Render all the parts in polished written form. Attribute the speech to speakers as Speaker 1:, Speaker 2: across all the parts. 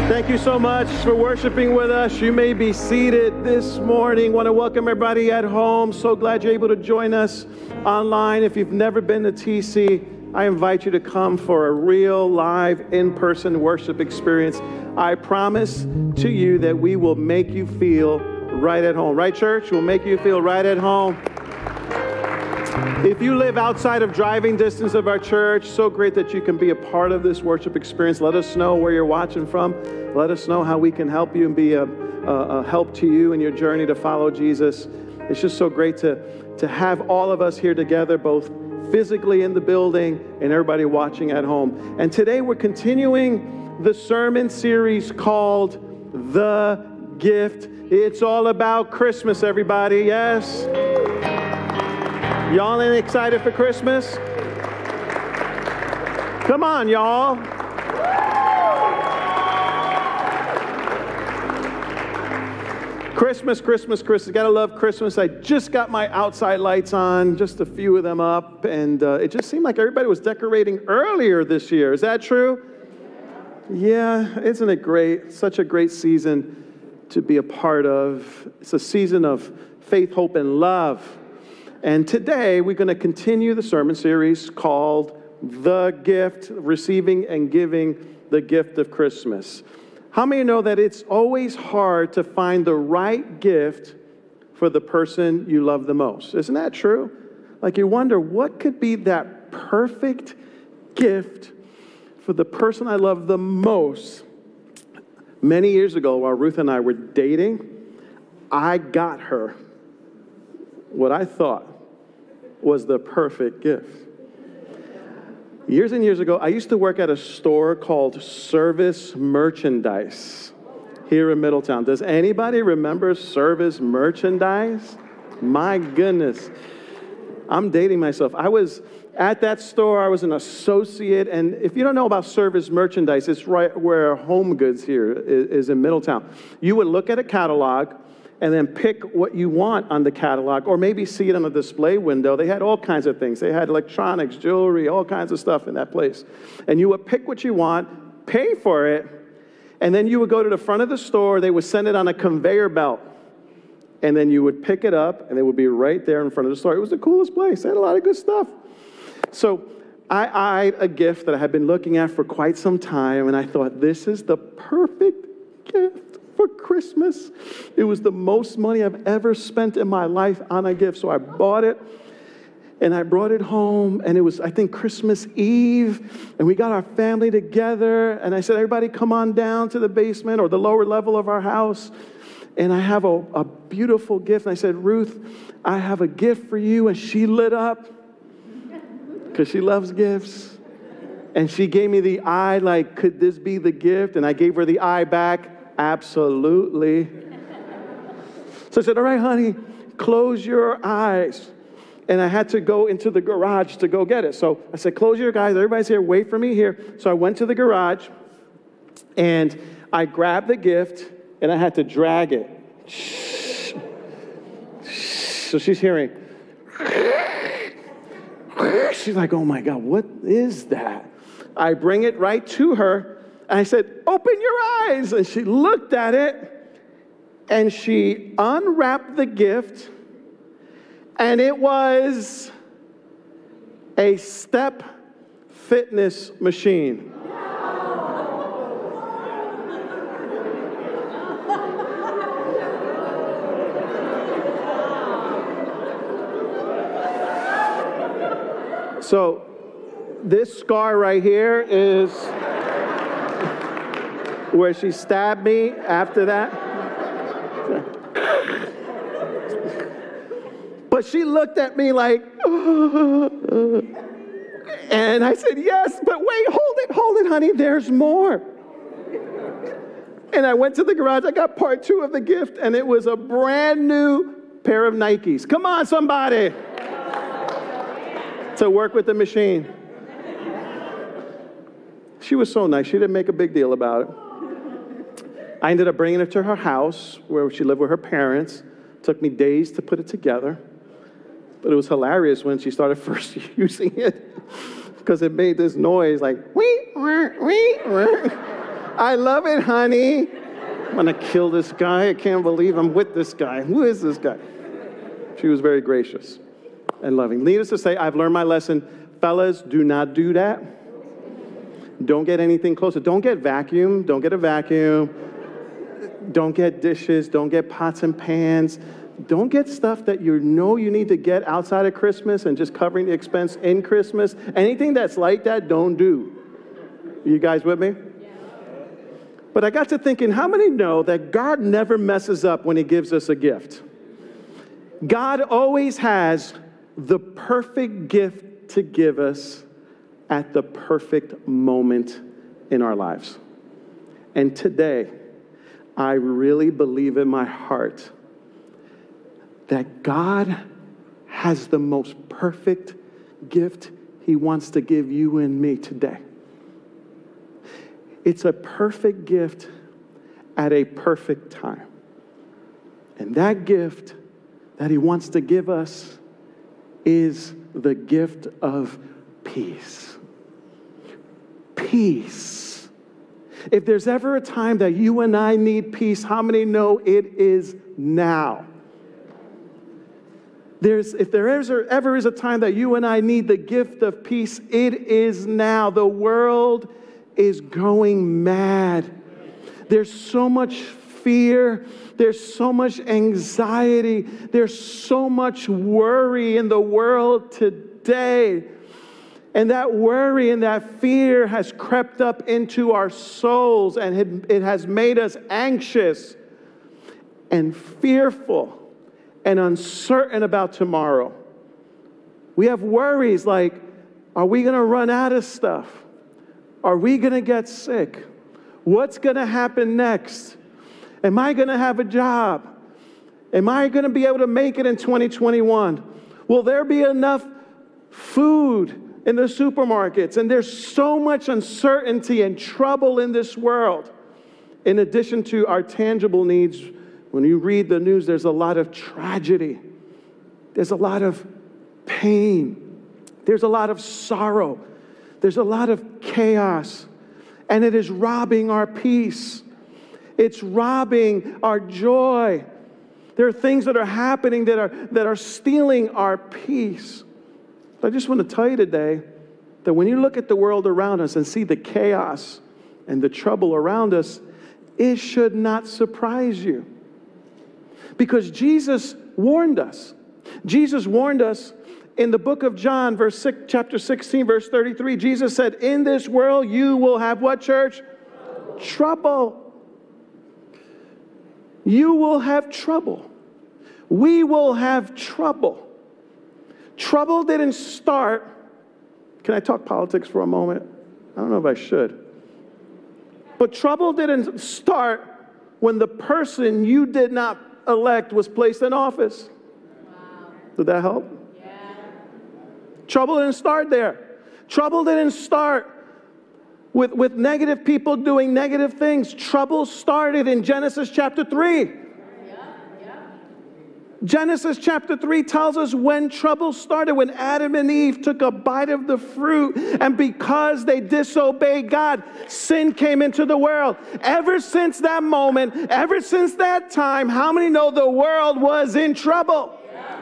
Speaker 1: Thank you so much for worshiping with us. You may be seated this morning. Want to welcome everybody at home. So glad you're able to join us online. If you've never been to TC, I invite you to come for a real live in-person worship experience. I promise to you that we will make you feel right at home. Right, church? We'll make you feel right at home. If you live outside of driving distance of our church, so great that you can be a part of this worship experience. Let us know where you're watching from. Let us know how we can help you and be a help to you in your journey to follow Jesus. It's just so great to have all of us here together, both physically in the building and everybody watching at home. And today we're continuing the sermon series called The Gift. It's all about Christmas, everybody. Yes? Y'all ain't excited for Christmas? Come on, y'all. Christmas, Christmas, Christmas. Gotta love Christmas. I just got my outside lights on, just a few of them up, and it just seemed like everybody was decorating earlier this year. Is that true? Yeah, isn't it great? Such a great season to be a part of. It's a season of faith, hope, and love. And today, we're going to continue the sermon series called The Gift, Receiving and Giving the Gift of Christmas. How many know that it's always hard to find the right gift for the person you love the most? Isn't that true? Like you wonder, what could be that perfect gift for the person I love the most? Many years ago, while Ruth and I were dating, I got her what I thought was the perfect gift. Years and years ago, I used to work at a store called Service Merchandise here in Middletown. Does anybody remember Service Merchandise? My goodness. I'm dating myself. I was at that store. I was an associate. And if you don't know about Service Merchandise, it's right where Home Goods here is in Middletown. You would look at a catalog and then pick what you want on the catalog, or maybe see it on a display window. They had all kinds of things. They had electronics, jewelry, all kinds of stuff in that place. And you would pick what you want, pay for it, and then you would go to the front of the store. They would send it on a conveyor belt. And then you would pick it up, and it would be right there in front of the store. It was the coolest place. They had a lot of good stuff. So I eyed a gift that I had been looking at for quite some time, and I thought, this is the perfect gift for Christmas. It was the most money I've ever spent in my life on a gift. So I bought it and I brought it home, and it was, I think, Christmas Eve, and we got our family together, and I said, everybody come on down to the basement or the lower level of our house, and I have a beautiful gift. And I said, Ruth, I have a gift for you. And she lit up because she loves gifts. And she gave me the eye like, could this be the gift? And I gave her the eye back. Absolutely. So I said, all right, honey, close your eyes. And I had to go into the garage to go get it. So I said, close your eyes. Everybody's here. Wait for me here. So I went to the garage, and I grabbed the gift, and I had to drag it. So she's hearing. She's like, oh, my God, what is that? I bring it right to her. And I said, open your eyes. And she looked at it, and she unwrapped the gift, and it was a step fitness machine. So this scar right here is where she stabbed me after that. But she looked at me like, and I said, yes, but wait, hold it, honey, there's more. And I went to the garage, I got part 2 of the gift, and it was a brand new pair of Nikes. Come on, somebody. To work with the machine. She was so nice, she didn't make a big deal about it. I ended up bringing it to her house where she lived with her parents. It took me days to put it together. But it was hilarious when she started first using it because it made this noise like, wee, wee, wee. I love it, honey. I'm going to kill this guy. I can't believe I'm with this guy. Who is this guy? She was very gracious and loving. Needless to say, I've learned my lesson. Fellas, do not do that. Don't get anything closer. Don't get vacuum. Don't get a vacuum. Don't get dishes. Don't get pots and pans. Don't get stuff that you know you need to get outside of Christmas and just covering the expense in Christmas. Anything that's like that, don't do. You guys with me? But I got to thinking, how many know that God never messes up when he gives us a gift? God always has the perfect gift to give us at the perfect moment in our lives. And today, I really believe in my heart that God has the most perfect gift he wants to give you and me today. It's a perfect gift at a perfect time. And that gift that he wants to give us is the gift of peace. Peace. If there's ever a time that you and I need peace, how many know it is now? If there ever is a time that you and I need the gift of peace, it is now. The world is going mad. There's so much fear. There's so much anxiety. There's so much worry in the world today. And that worry and that fear has crept up into our souls, and it has made us anxious and fearful and uncertain about tomorrow. We have worries like, are we going to run out of stuff? Are we going to get sick? What's going to happen next? Am I going to have a job? Am I going to be able to make it in 2021? Will there be enough food in the supermarkets? And there's so much uncertainty and trouble in this world. In addition to our tangible needs, when you read the news, there's a lot of tragedy. There's a lot of pain. There's a lot of sorrow. There's a lot of chaos. And it is robbing our peace. It's robbing our joy. There are things that are happening that are stealing our peace. But I just want to tell you today that when you look at the world around us and see the chaos and the trouble around us, it should not surprise you. Because Jesus warned us. Jesus warned us in the book of John, chapter 16, verse 33. Jesus said, in this world you will have what, church? Trouble. You will have trouble. We will have trouble. Trouble didn't start. Can I talk politics for a moment? I don't know if I should. But trouble didn't start when the person you did not elect was placed in office. Wow. Did that help? Yeah. Trouble didn't start there. Trouble didn't start with negative people doing negative things. Trouble started in Genesis chapter 3. Genesis chapter 3 tells us when trouble started, when Adam and Eve took a bite of the fruit, and because they disobeyed God, sin came into the world. Ever since that moment, ever since that time, how many know the world was in trouble?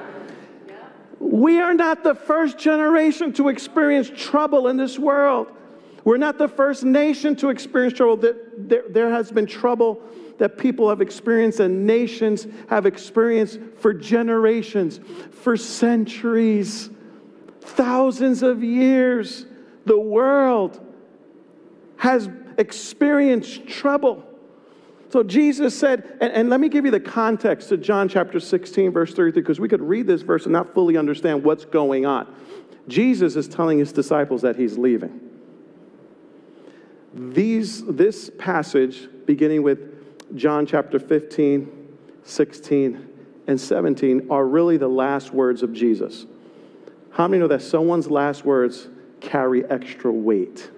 Speaker 1: We are not the first generation to experience trouble in this world. We're not the first nation to experience trouble. There has been trouble that people have experienced and nations have experienced for generations, for centuries, thousands of years. The world has experienced trouble. So Jesus said, and let me give you the context to John chapter 16, verse 33, because we could read this verse and not fully understand what's going on. Jesus is telling his disciples that he's leaving. This passage, beginning with John chapter 15, 16, and 17, are really the last words of Jesus. How many know that someone's last words carry extra weight?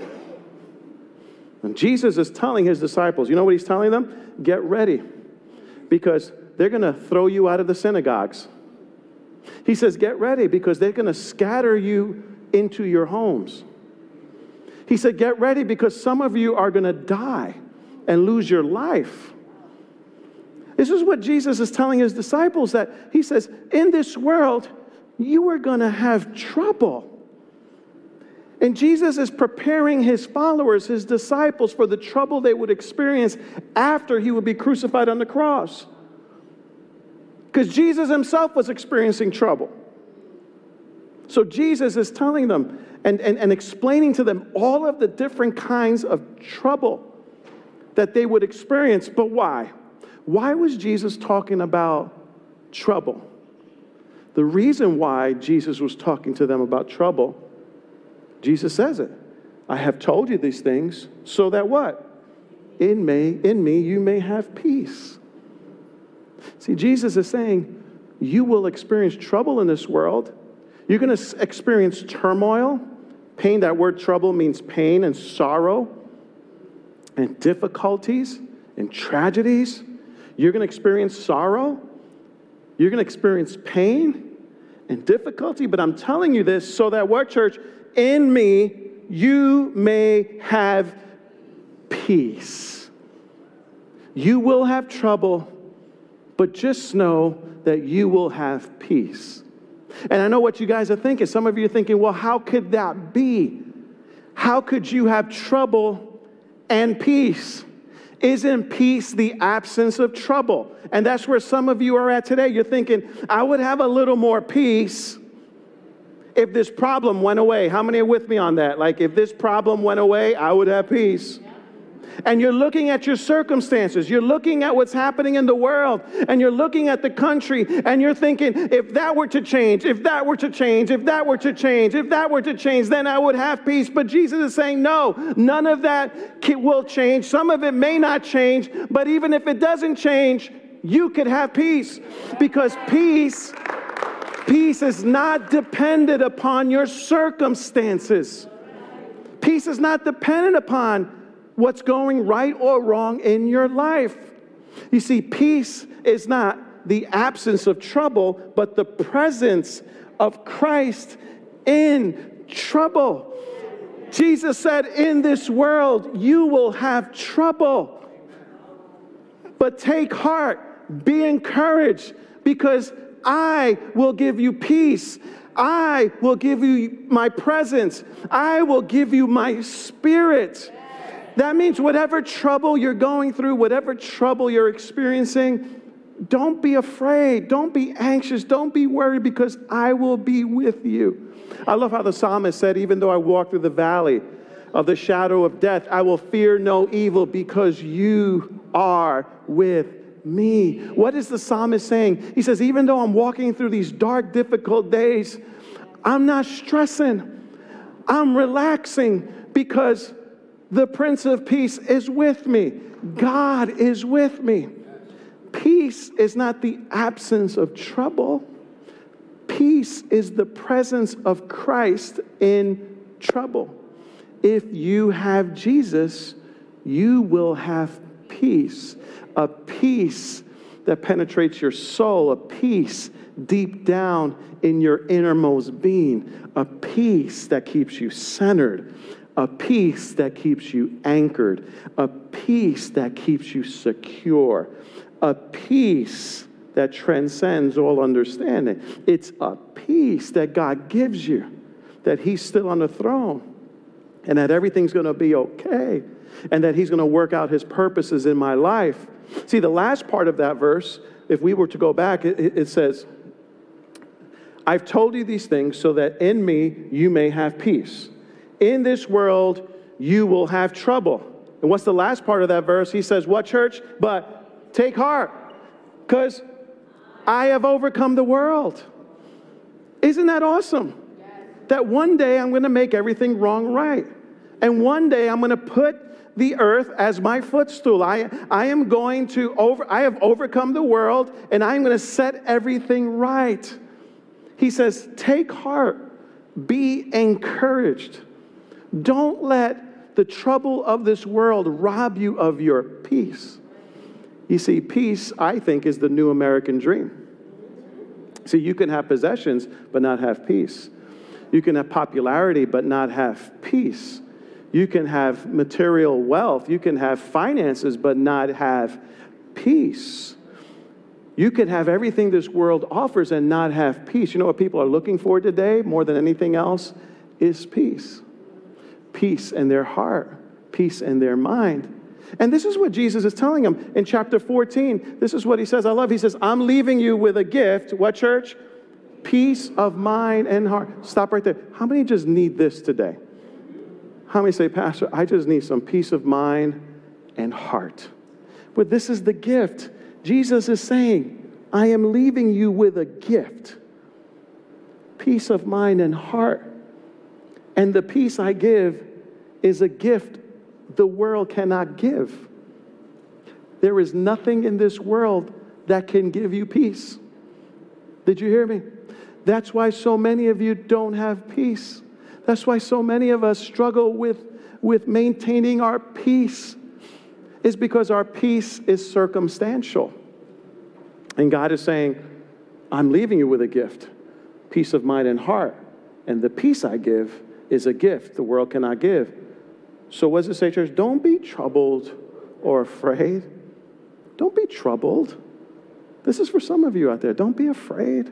Speaker 1: And Jesus is telling his disciples, you know what he's telling them? Get ready, because they're going to throw you out of the synagogues. He says, get ready, because they're going to scatter you into your homes. He said, get ready because some of you are going to die and lose your life. This is what Jesus is telling his disciples, that he says, in this world, you are going to have trouble. And Jesus is preparing his followers, his disciples, for the trouble they would experience after he would be crucified on the cross. Because Jesus himself was experiencing trouble. So Jesus is telling them and explaining to them all of the different kinds of trouble that they would experience. But why? Why was Jesus talking about trouble? The reason why Jesus was talking to them about trouble, Jesus says it. I have told you these things so that what? In me you may have peace. See, Jesus is saying, you will experience trouble in this world. You're going to experience turmoil, pain. That word trouble means pain and sorrow and difficulties and tragedies. You're going to experience sorrow. You're going to experience pain and difficulty. But I'm telling you this so that what, church? In me, you may have peace. You will have trouble, but just know that you will have peace. And I know what you guys are thinking. Some of you are thinking, well, how could that be? How could you have trouble and peace? Isn't peace the absence of trouble? And that's where some of you are at today. You're thinking, I would have a little more peace if this problem went away. How many are with me on that? Like, if this problem went away, I would have peace. And you're looking at your circumstances. You're looking at what's happening in the world. And you're looking at the country. And you're thinking, if that were to change, if that were to change, if that were to change, if that were to change, then I would have peace. But Jesus is saying, no, none of that will change. Some of it may not change. But even if it doesn't change, you could have peace. Because peace is not dependent upon your circumstances. Peace is not dependent upon what's going right or wrong in your life. You see, peace is not the absence of trouble, but the presence of Christ in trouble. Jesus said, in this world, you will have trouble. But take heart, be encouraged, because I will give you peace. I will give you my presence. I will give you my spirit. That means whatever trouble you're going through, whatever trouble you're experiencing, don't be afraid. Don't be anxious. Don't be worried, because I will be with you. I love how the psalmist said, even though I walk through the valley of the shadow of death, I will fear no evil because you are with me. What is the psalmist saying? He says, even though I'm walking through these dark, difficult days, I'm not stressing. I'm relaxing because the Prince of Peace is with me. God is with me. Peace is not the absence of trouble. Peace is the presence of Christ in trouble. If you have Jesus, you will have peace. A peace that penetrates your soul. A peace deep down in your innermost being. A peace that keeps you centered. A peace that keeps you anchored. A peace that keeps you secure. A peace that transcends all understanding. It's a peace that God gives you, that He's still on the throne, and that everything's going to be okay, and that He's going to work out His purposes in my life. See, the last part of that verse, if we were to go back, it says, I've told you these things so that in me you may have peace. In this world, you will have trouble. And what's the last part of that verse? He says, what, church? But take heart, because I have overcome the world. Isn't that awesome? Yes. That one day I'm going to make everything wrong right. And one day I'm going to put the earth as my footstool. I have overcome the world, and I'm going to set everything right. He says, take heart, be encouraged. Don't let the trouble of this world rob you of your peace. You see, peace, I think, is the new American dream. See, you can have possessions, but not have peace. You can have popularity, but not have peace. You can have material wealth. You can have finances, but not have peace. You can have everything this world offers and not have peace. You know what people are looking for today more than anything else is peace. Peace in their heart, peace in their mind. And this is what Jesus is telling them in chapter 14. This is what he says. I love. He says, I'm leaving you with a gift. What, church? Peace of mind and heart. Stop right there. How many just need this today? How many say, Pastor, I just need some peace of mind and heart? But this is the gift. Jesus is saying, I am leaving you with a gift. Peace of mind and heart. And the peace I give is a gift the world cannot give. There is nothing in this world that can give you peace. Did you hear me? That's why so many of you don't have peace. That's why so many of us struggle with maintaining our peace. It's because our peace is circumstantial. And God is saying, I'm leaving you with a gift, peace of mind and heart. And the peace I give is a gift the world cannot give. So what does it say, church? Don't be troubled or afraid. Don't be troubled. This is for some of you out there. Don't be afraid.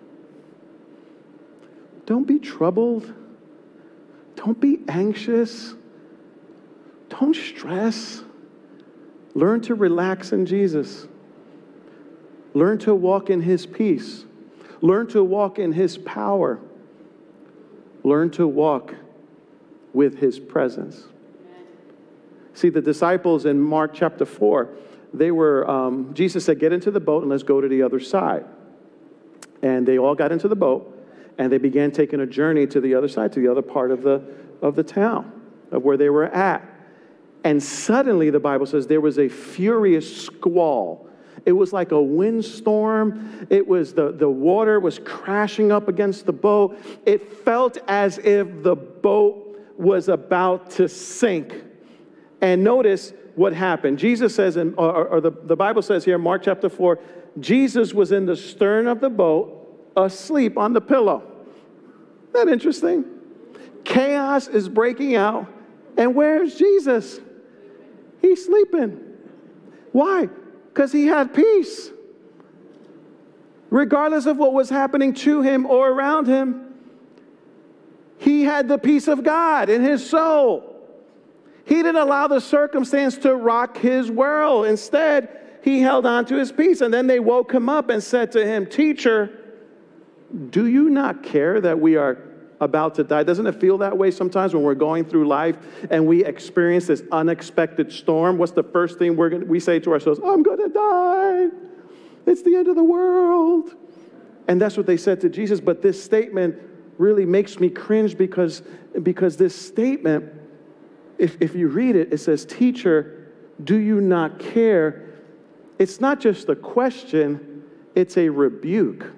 Speaker 1: Don't be troubled. Don't be anxious. Don't stress. Learn to relax in Jesus. Learn to walk in his peace. Learn to walk in his power. Learn to walk with his presence. See, the disciples in Mark chapter 4, Jesus said, get into the boat and let's go to the other side. And they all got into the boat and they began taking a journey to the other side, to the other part of the town, of where they were at. And suddenly, the Bible says, there was a furious squall. It was like a windstorm. It was the water was crashing up against the boat. It felt as if the boat was about to sink. And notice what happened. Jesus says, the Bible says here, Mark chapter 4, Jesus was in the stern of the boat, asleep on the pillow. Isn't that interesting? Chaos is breaking out. And where's Jesus? He's sleeping. Why? Because he had peace. Regardless of what was happening to him or around him, he had the peace of God in his soul. He didn't allow the circumstance to rock his world. Instead, he held on to his peace. And then they woke him up and said to him, Teacher, do you not care that we are about to die? Doesn't it feel that way sometimes when we're going through life and we experience this unexpected storm? What's the first thing we say to ourselves? I'm going to die. It's the end of the world. And that's what they said to Jesus. But this statement really makes me cringe because this statement, if you read it, it says, Teacher, do you not care? It's not just a question, it's a rebuke.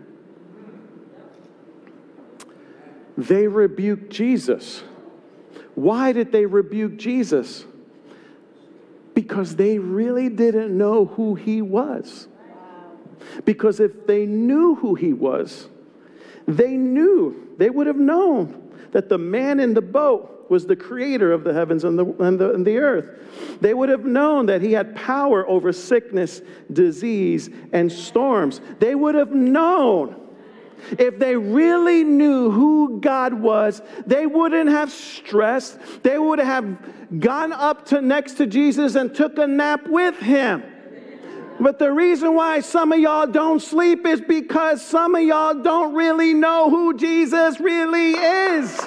Speaker 1: They rebuked Jesus. Why did they rebuke Jesus? Because they really didn't know who he was. Because if they knew who he was, they would have known that the man in the boat was the creator of the heavens and the earth. They would have known that he had power over sickness, disease, and storms. They would have known. If they really knew who God was, they wouldn't have stressed. They would have gone up to next to Jesus and took a nap with him. But the reason why some of y'all don't sleep is because some of y'all don't really know who Jesus really is.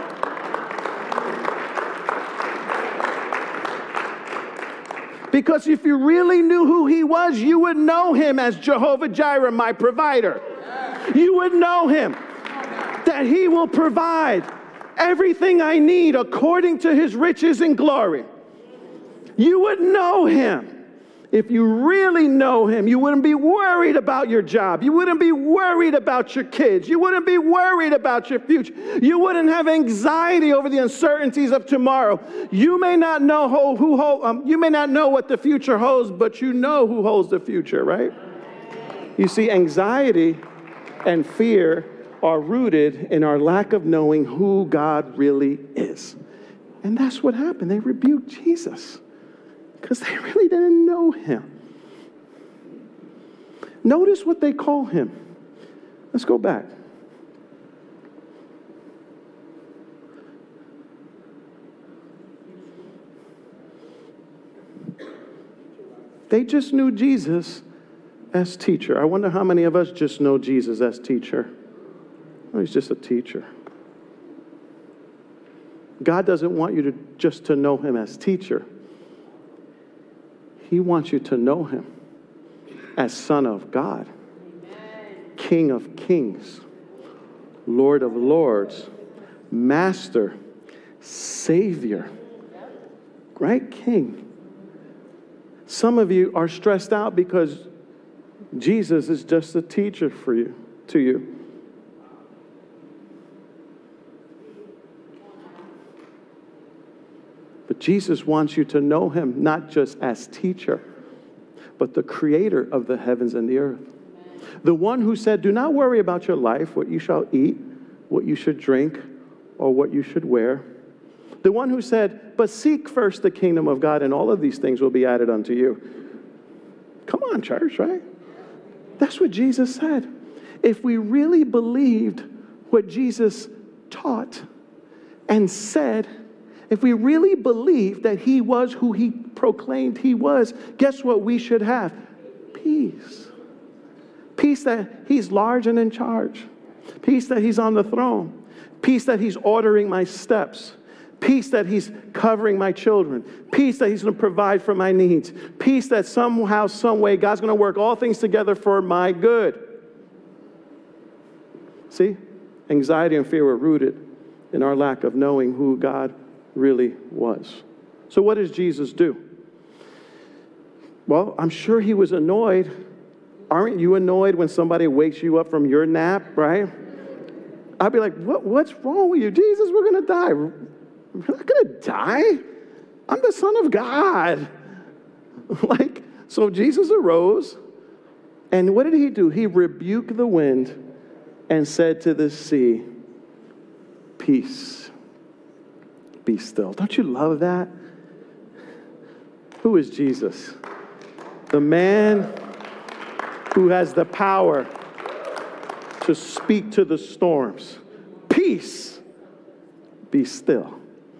Speaker 1: Because if you really knew who he was, you would know him as Jehovah Jireh, my provider. You would know him, that he will provide everything I need according to his riches and glory. You would know him. If you really know him, you wouldn't be worried about your job. You wouldn't be worried about your kids. You wouldn't be worried about your future. You wouldn't have anxiety over the uncertainties of tomorrow. You may not know you may not know what the future holds, but you know who holds the future, right? You see, anxiety and fear are rooted in our lack of knowing who God really is. And that's what happened. They rebuked Jesus because they really didn't know him. Notice what they call him. Let's go back. They just knew Jesus as teacher. I wonder how many of us just know Jesus as teacher. Oh, he's just a teacher. God doesn't want you to just to know him as teacher. He wants you to know him as Son of God, Amen. King of kings, Lord of lords, Master, Savior, right? King. Some of you are stressed out because Jesus is just a teacher to you. But Jesus wants you to know him not just as teacher, but the creator of the heavens and the earth. Amen. The one who said, do not worry about your life, what you shall eat, what you should drink, or what you should wear. The one who said, but seek first the kingdom of God, and all of these things will be added unto you. Come on, church, right? That's what Jesus said. If we really believed what Jesus taught and said, if we really believed that he was who he proclaimed he was, guess what we should have? Peace. Peace that he's large and in charge. Peace that he's on the throne. Peace that he's ordering my steps. Peace that he's covering my children. Peace that he's going to provide for my needs. Peace that somehow, some way, God's going to work all things together for my good. See? Anxiety and fear were rooted in our lack of knowing who God really was. So what does Jesus do? Well, I'm sure he was annoyed. Aren't you annoyed when somebody wakes you up from your nap, right? I'd be like, what's wrong with you? Jesus, we're going to die. We're not going to die. I'm the Son of God. So Jesus arose, and what did he do? He rebuked the wind and said to the sea, peace, be still. Don't you love that? Who is Jesus? The man who has the power to speak to the storms. Peace, be still.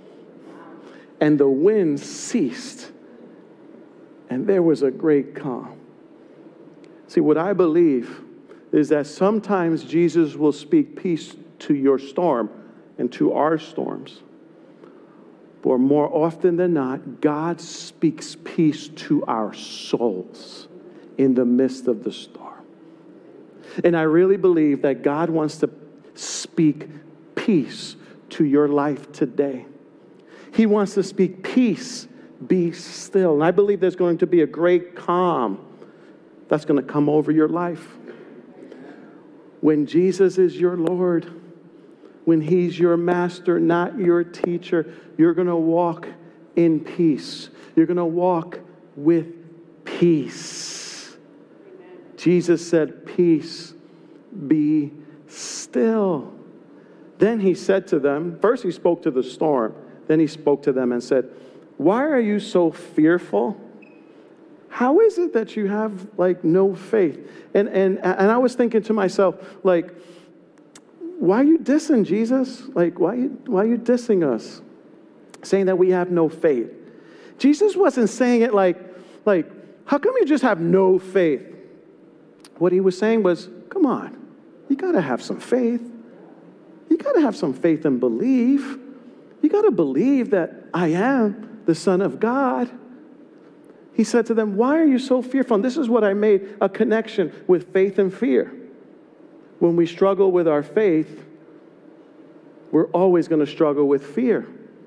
Speaker 1: And the wind ceased, and there was a great calm. See, what I believe is that sometimes Jesus will speak peace to your storm and to our storms. But more often than not, God speaks peace to our souls in the midst of the storm. And I really believe that God wants to speak peace to your life today. He wants to speak peace, be still. And I believe there's going to be a great calm that's going to come over your life. When Jesus is your Lord, when he's your master, not your teacher, you're going to walk in peace. You're going to walk with peace. Amen. Jesus said, peace, be still. Then he said to them, first he spoke to the storm. Then he spoke to them and said, why are you so fearful? How is it that you have no faith? And I was thinking to myself, why are you dissing Jesus? Why are you dissing us? Saying that we have no faith. Jesus wasn't saying it like, how come you just have no faith? What he was saying was, come on, you got to have some faith. You got to have some faith and believe. You got to believe that I am the Son of God. He said to them, why are you so fearful? And this is what I made a connection with faith and fear. When we struggle with our faith, we're always going to struggle with fear.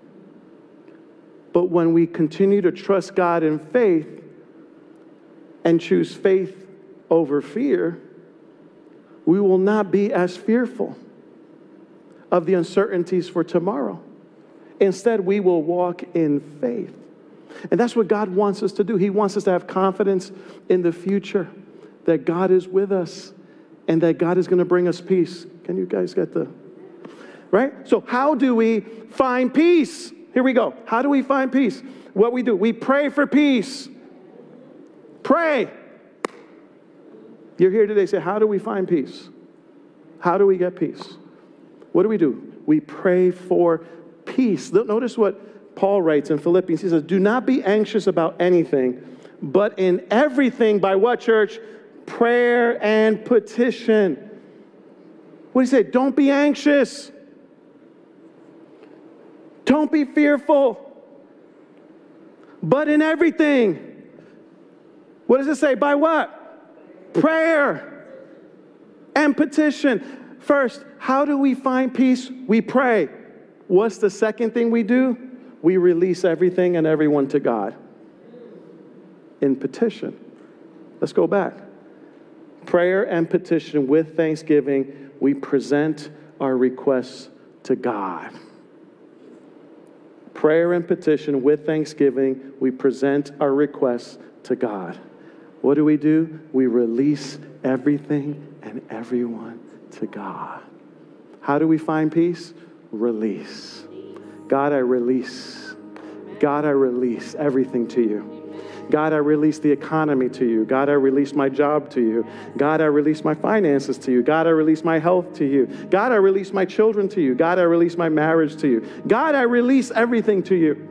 Speaker 1: But when we continue to trust God in faith and choose faith over fear, we will not be as fearful of the uncertainties for tomorrow. Instead, we will walk in faith. And that's what God wants us to do. He wants us to have confidence in the future, that God is with us and that God is going to bring us peace. Can you guys get the... Right? So how do we find peace? Here we go. How do we find peace? What we do, we pray for peace. Pray. You're here today, say, how do we find peace? How do we get peace? What do? We pray for peace. Notice what Paul writes in Philippians. He says, do not be anxious about anything, but in everything, by what, church? Prayer and petition. What do you say? Don't be anxious. Don't be fearful. But in everything. What does it say? By what? Prayer and petition. First, how do we find peace? We pray. What's the second thing we do? We release everything and everyone to God. In petition. Let's go back. Prayer and petition with thanksgiving, we present our requests to God. Prayer and petition with thanksgiving, we present our requests to God. What do? We release everything and everyone to God. How do we find peace? Release. God, I release. God, I release everything to you. God, I release the economy to you. God, I release my job to you. God, I release my finances to you. God, I release my health to you. God, I release my children to you. God, I release my marriage to you. God, I release everything to you.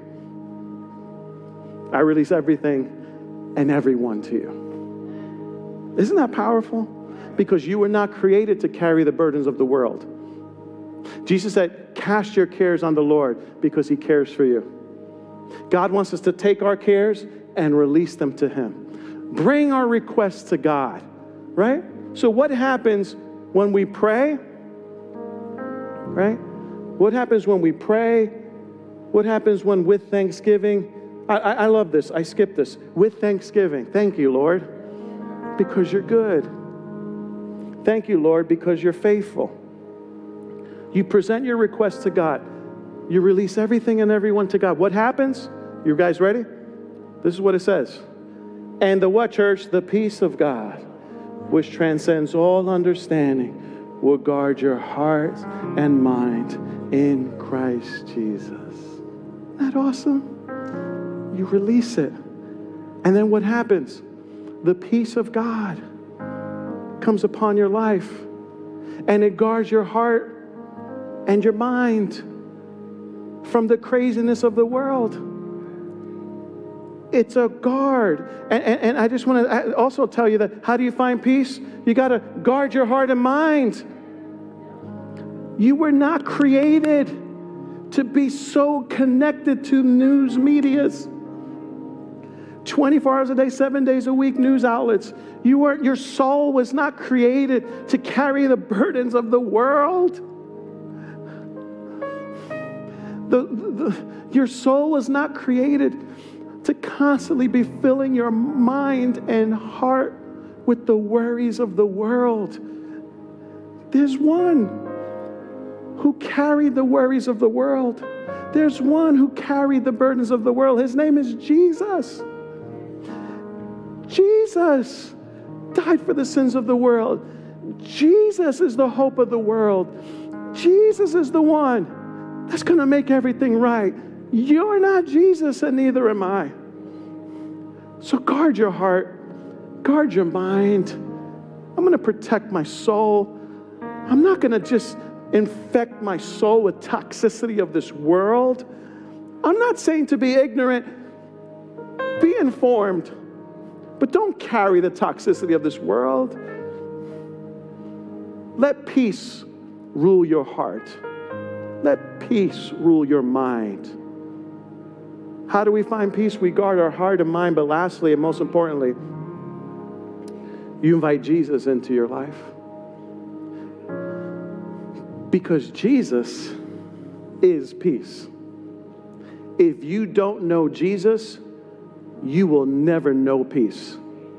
Speaker 1: I release everything and everyone to you. Isn't that powerful? Because you were not created to carry the burdens of the world. Jesus said, cast your cares on the Lord because he cares for you. God wants us to take our cares and release them to him. Bring our requests to God, right? So what happens when we pray, right? What happens when we pray? What happens when with thanksgiving? I love this. I skipped this. With thanksgiving. Thank you, Lord, because you're good. Thank you, Lord, because you're faithful. You present your request to God. You release everything and everyone to God. What happens? You guys ready? This is what it says. And the what, church? The peace of God, which transcends all understanding, will guard your heart and mind in Christ Jesus. Isn't that awesome? You release it. And then what happens? The peace of God comes upon your life. And it guards your heart and your mind from the craziness of the world. It's a guard. And I just want to also tell you that how do you find peace? You got to guard your heart and mind. You were not created to be so connected to news medias. 24 hours a day, 7 days a week, news outlets. Your soul was not created to carry the burdens of the world. Your soul was not created to constantly be filling your mind and heart with the worries of the world. There's one who carried the worries of the world. There's one who carried the burdens of the world. His name is Jesus. Jesus died for the sins of the world. Jesus is the hope of the world. Jesus is the one that's going to make everything right. You're not Jesus, and neither am I. So guard your heart. Guard your mind. I'm going to protect my soul. I'm not going to just infect my soul with toxicity of this world. I'm not saying to be ignorant. Be informed. But don't carry the toxicity of this world. Let peace rule your heart. Let peace rule your mind. How do we find peace? We guard our heart and mind. But lastly, and most importantly, you invite Jesus into your life. Because Jesus is peace. If you don't know Jesus, you will never know peace.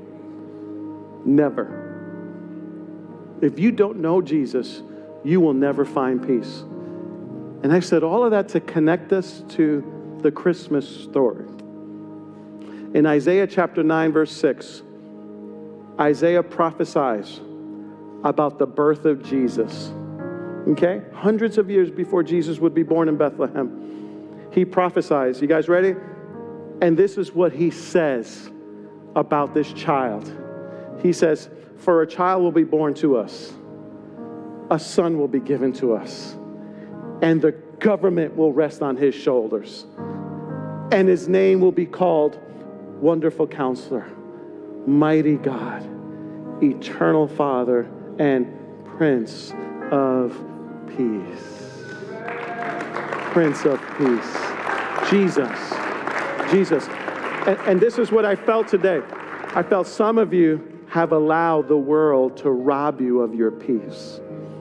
Speaker 1: Never. If you don't know Jesus, you will never find peace. And I said all of that to connect us to the Christmas story. In Isaiah chapter 9, verse 6, Isaiah prophesies about the birth of Jesus. Okay? Hundreds of years before Jesus would be born in Bethlehem. he prophesies. You guys ready? And this is what he says about this child. He says, for a child will be born to us. A son will be given to us. And the government will rest on his shoulders. And his name will be called Wonderful Counselor, Mighty God, Eternal Father, and Prince of Peace. Prince of Peace. Jesus. And this is what I felt today. I felt some of you have allowed the world to rob you of your peace.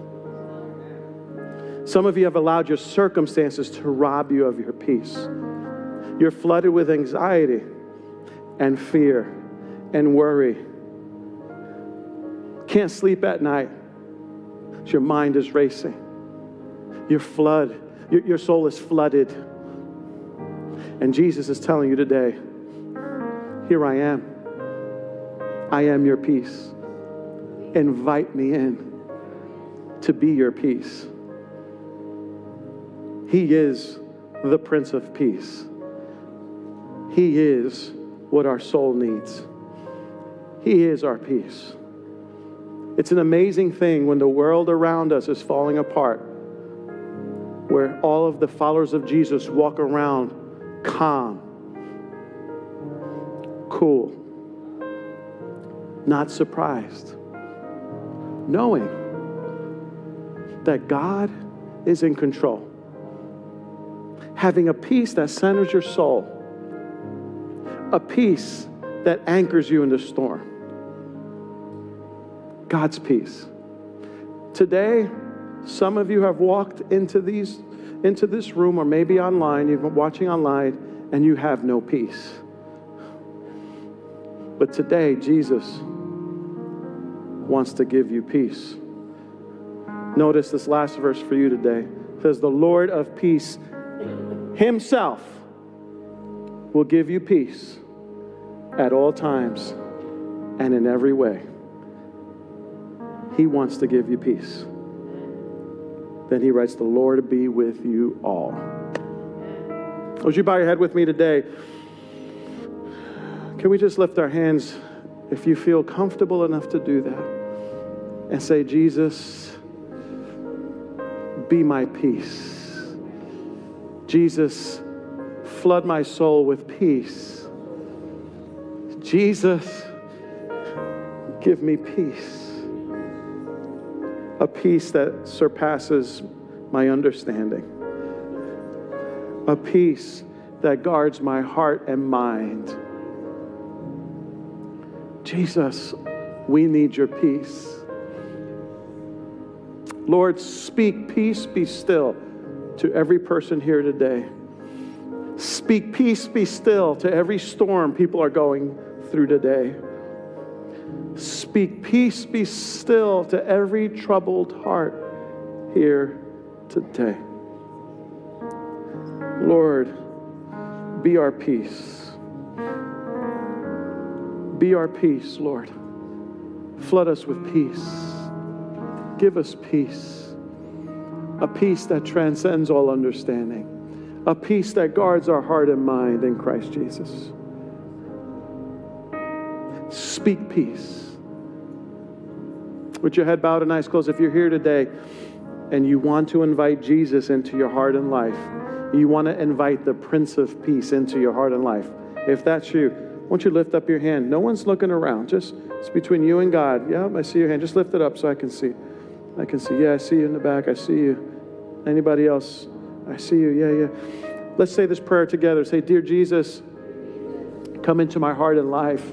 Speaker 1: Some of you have allowed your circumstances to rob you of your peace. You're flooded with anxiety and fear and worry. Can't sleep at night. Your mind is racing. Your soul is flooded. And Jesus is telling you today, here I am. I am your peace. Invite me in to be your peace. He is the Prince of Peace. He is what our soul needs. He is our peace. It's an amazing thing when the world around us is falling apart, where all of the followers of Jesus walk around calm, cool, not surprised, knowing that God is in control, having a peace that centers your soul, a peace that anchors you in the storm. God's peace. Today, some of you have walked into this room, or maybe online, you've been watching online, and you have no peace. But today, Jesus wants to give you peace. Notice this last verse for you today. It says, the Lord of peace himself will give you peace at all times and in every way. He wants to give you peace. Then he writes, the Lord be with you all. Would you bow your head with me today? Can we just lift our hands, if you feel comfortable enough to do that, and say, Jesus, be my peace. Jesus, flood my soul with peace. Jesus, give me peace. A peace that surpasses my understanding. A peace that guards my heart and mind. Jesus, we need your peace. Lord, speak peace, be still to every person here today. Speak peace, be still to every storm people are going through today. Speak peace, be still to every troubled heart here today. Lord, be our peace. Be our peace, Lord. Flood us with peace. Give us peace. A peace that transcends all understanding. A peace that guards our heart and mind in Christ Jesus. Speak peace. With your head bowed and eyes closed, if you're here today and you want to invite Jesus into your heart and life, you want to invite the Prince of Peace into your heart and life, if that's you, won't you lift up your hand? No one's looking around. Just, it's between you and God. Yeah, I see your hand. Just lift it up so I can see. I can see. Yeah, I see you in the back. I see you. Anybody else? I see you. Yeah. Let's say this prayer together. Say, dear Jesus, come into my heart and life.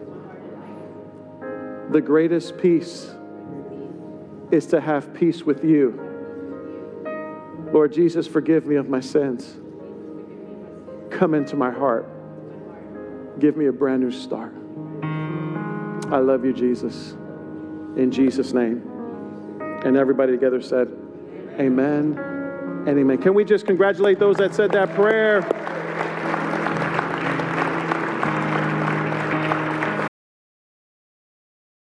Speaker 1: The greatest peace is to have peace with you. Lord Jesus, forgive me of my sins. Come into my heart. Give me a brand new start. I love you, Jesus. In Jesus' name. And everybody together said, amen and amen. Can we just congratulate those that said that prayer?